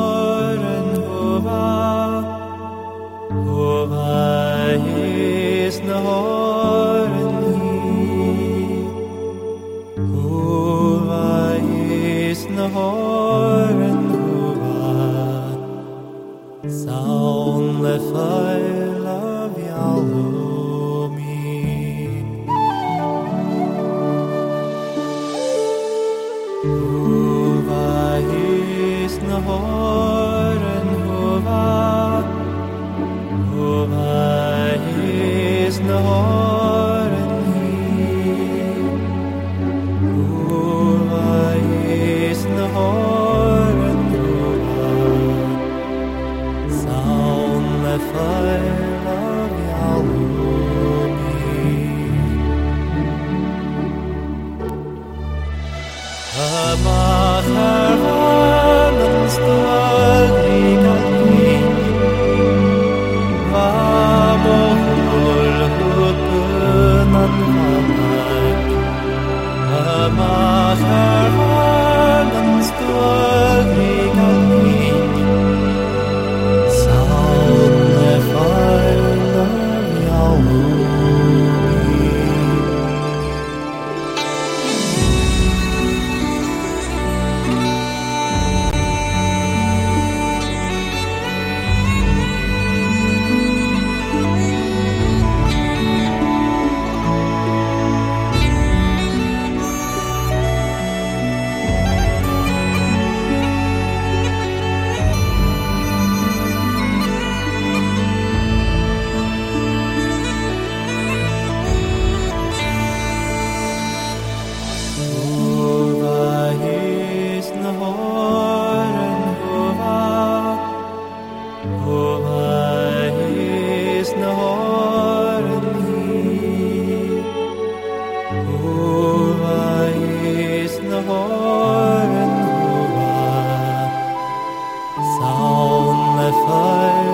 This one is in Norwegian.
Horen Hova, Hova is na Horen Hi, Hova is na Horen Hova, Sound le feil av Jalomim. Hova is na Horen Hova, Hova is na Horen Hi, Hova is na Horen Hova, Sound le feil av Jalomim. Amach vanens daglig Vamol hupen an vamak. Amach vanens daglig Sound le feil av Jalomim. Hova is na Horen Hova, Hova is na Horen Hi, Hova is na Horen Hova, Sound le feil